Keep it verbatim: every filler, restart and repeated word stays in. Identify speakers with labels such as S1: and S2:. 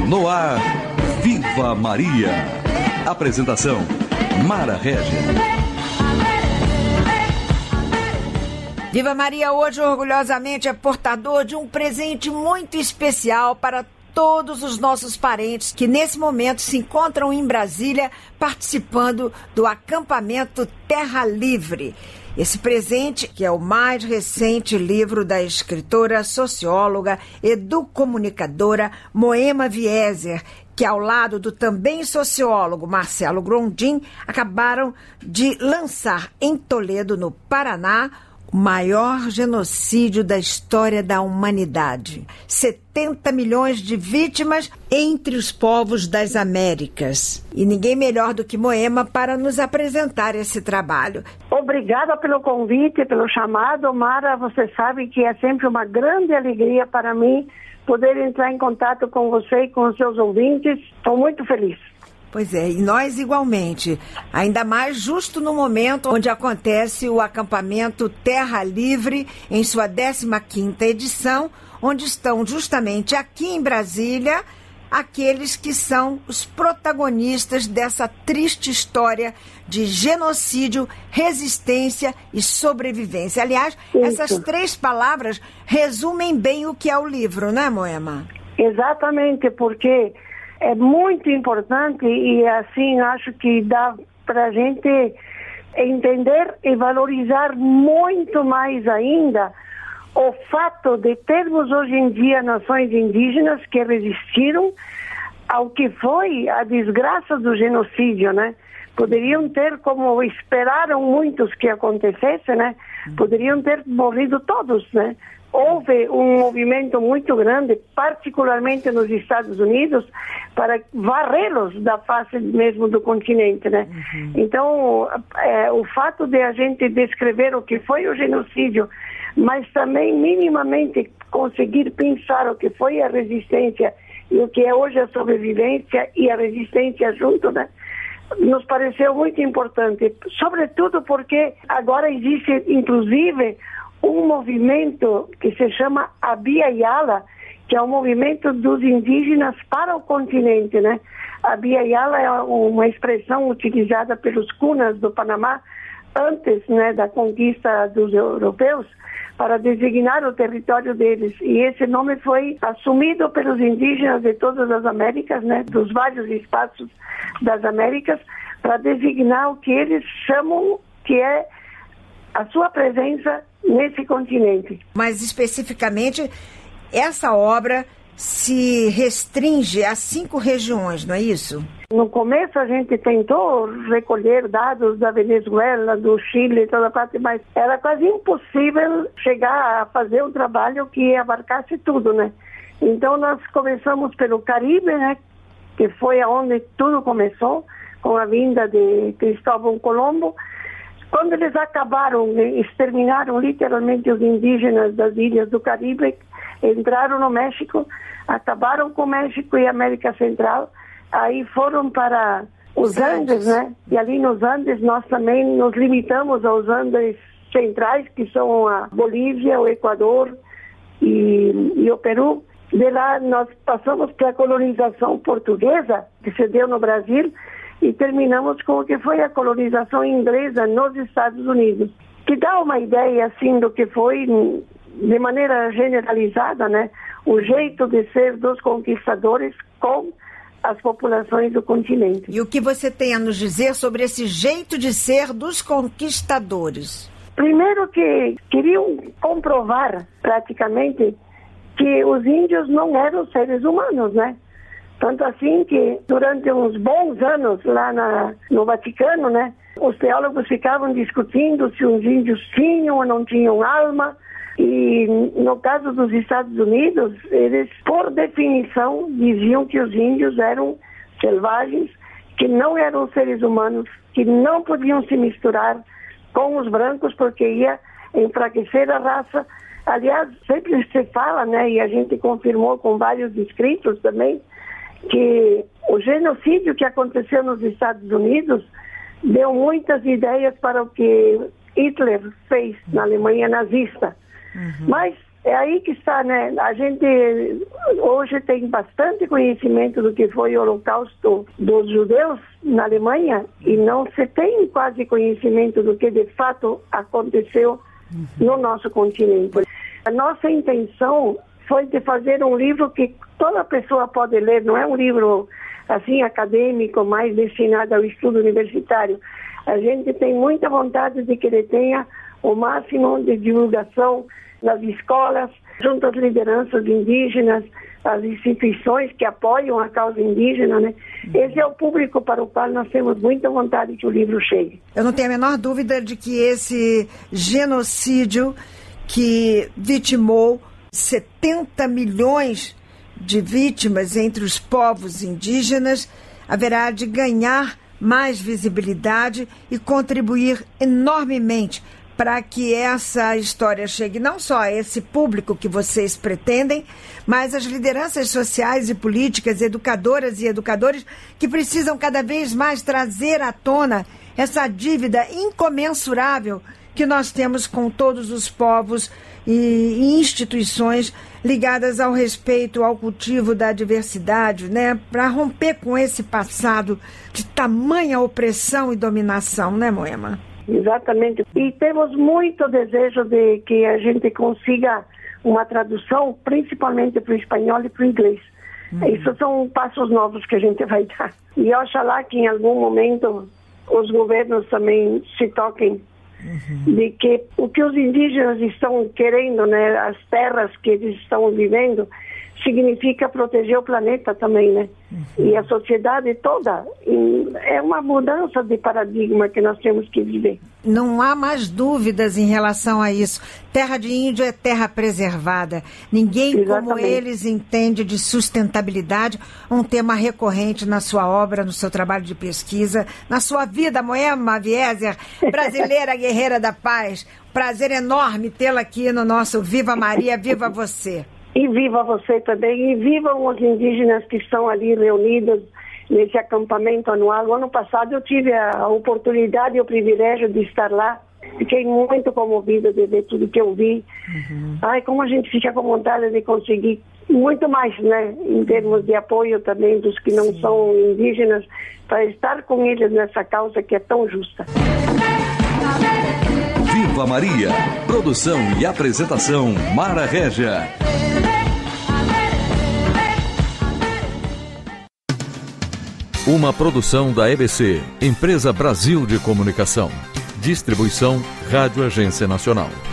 S1: No ar, Viva Maria. Apresentação, Mara Regia.
S2: Viva Maria hoje orgulhosamente é portador de um presente muito especial para todos os nossos parentes que nesse momento se encontram em Brasília participando do acampamento Terra Livre. Esse presente, que é o mais recente livro da escritora, socióloga, educomunicadora Moema Wieser, que ao lado do também sociólogo Marcelo Grondin, acabaram de lançar em Toledo, no Paraná, o maior genocídio da história da humanidade. setenta milhões de vítimas entre os povos das Américas. E ninguém melhor do que Moema para nos apresentar esse trabalho.
S3: Obrigada pelo convite, pelo chamado, Mara. Você sabe que é sempre uma grande alegria para mim poder entrar em contato com você e com os seus ouvintes. Estou muito feliz.
S2: Pois é, e nós igualmente, ainda mais justo no momento onde acontece o acampamento Terra Livre, em sua décima quinta edição, onde estão justamente aqui em Brasília aqueles que são os protagonistas dessa triste história de genocídio, resistência e sobrevivência. Aliás,
S3: Isso.
S2: Essas três palavras resumem bem o que é o livro, não é, Moema?
S3: Exatamente, porque é muito importante e assim acho que dá para a gente entender e valorizar muito mais ainda o fato de termos hoje em dia nações indígenas que resistiram ao que foi a desgraça do genocídio, né? Poderiam ter, como esperaram muitos que acontecesse, né? Poderiam ter morrido todos, né? Houve um movimento muito grande, particularmente nos Estados Unidos, para varrê-los da face mesmo do continente, né? Uhum. Então, é, o fato de a gente descrever o que foi o genocídio, mas também minimamente conseguir pensar o que foi a resistência e o que é hoje a sobrevivência e a resistência junto, né? Nos pareceu muito importante, sobretudo porque agora existe, inclusive, um movimento que se chama Abya Yala, que é um movimento dos indígenas para o continente, né? Abya Yala é uma expressão utilizada pelos cunas do Panamá antes, né, da conquista dos europeus, para designar o território deles. E esse nome foi assumido pelos indígenas de todas as Américas, né, dos vários espaços das Américas, para designar o que eles chamam que é a sua presença nesse continente.
S2: Mas especificamente, essa obra se restringe a cinco regiões, não é isso?
S3: No começo a gente tentou recolher dados da Venezuela, do Chile, toda a parte, mas era quase impossível chegar a fazer um trabalho que abarcasse tudo, né? Então nós começamos pelo Caribe, né? Que foi aonde tudo começou, com a vinda de Cristóvão Colombo. Quando eles acabaram, exterminaram literalmente os indígenas das ilhas do Caribe, entraram no México, acabaram com o México e a América Central, aí foram para os Andes, né? E ali nos Andes nós também nos limitamos aos Andes centrais, que são a Bolívia, o Equador e, e o Peru. De lá nós passamos para a colonização portuguesa, que se deu no Brasil, e terminamos com o que foi a colonização inglesa nos Estados Unidos, que dá uma ideia assim do que foi, de maneira generalizada, né, o jeito de ser dos conquistadores com as populações do continente.
S2: E o que você tem a nos dizer sobre esse jeito de ser dos conquistadores?
S3: Primeiro que queriam comprovar praticamente que os índios não eram seres humanos, né? Tanto assim que durante uns bons anos lá na, no Vaticano, né, os teólogos ficavam discutindo se os índios tinham ou não tinham alma. E no caso dos Estados Unidos, eles, por definição, diziam que os índios eram selvagens, que não eram seres humanos, que não podiam se misturar com os brancos porque ia enfraquecer a raça. Aliás, sempre se fala, né, e a gente confirmou com vários escritos também, que o genocídio que aconteceu nos Estados Unidos deu muitas ideias para o que Hitler fez na Alemanha nazista. Uhum. Mas É aí que está, né? A gente hoje tem bastante conhecimento do que foi o Holocausto dos judeus na Alemanha e não se tem quase conhecimento do que de fato aconteceu no nosso continente. A nossa intenção foi de fazer um livro que toda pessoa pode ler, não é um livro assim acadêmico, mais destinado ao estudo universitário. A gente tem muita vontade de que ele tenha o máximo de divulgação nas escolas, junto às lideranças indígenas, as instituições que apoiam a causa indígena, né? Esse é o público para o qual nós temos muita vontade que o livro chegue.
S2: Eu não tenho a menor dúvida de que esse genocídio que vitimou setenta milhões de vítimas entre os povos indígenas haverá de ganhar mais visibilidade e contribuir enormemente para que essa história chegue não só a esse público que vocês pretendem, mas às lideranças sociais e políticas, educadoras e educadores que precisam cada vez mais trazer à tona essa dívida incomensurável que nós temos com todos os povos e instituições ligadas ao respeito ao cultivo da diversidade, né? Para romper com esse passado de tamanha opressão e dominação, né, Moema?
S3: Exatamente. E temos muito desejo de que a gente consiga uma tradução, principalmente para o espanhol e para o inglês. Uhum. Isso são passos novos que a gente vai dar. E oxalá que em algum momento os governos também se toquem uhum. de que o que os indígenas estão querendo, né, as terras que eles estão vivendo, significa proteger o planeta também, né? Uhum. E a sociedade toda. E é uma mudança de paradigma que nós temos que viver.
S2: Não há mais dúvidas em relação a isso. Terra de índio é terra preservada. Ninguém Exatamente. Como eles entende de sustentabilidade, um tema recorrente na sua obra, no seu trabalho de pesquisa, na sua vida, Moema Wieser, brasileira guerreira da paz. Prazer enorme tê-la aqui no nosso Viva Maria, Viva Você.
S3: E viva você também, e vivam os indígenas que estão ali reunidos nesse acampamento anual. O ano passado eu tive a oportunidade e o privilégio de estar lá. Fiquei muito comovida de ver tudo que eu vi. Uhum. Ai, como a gente fica com vontade de conseguir muito mais, né? Em termos de apoio também dos que não Sim. são indígenas, para estar com eles nessa causa que é tão justa.
S1: Viva Maria. Produção e apresentação Mara Régia. Uma produção da E B C, Empresa Brasil de Comunicação. Distribuição Rádio Agência Nacional.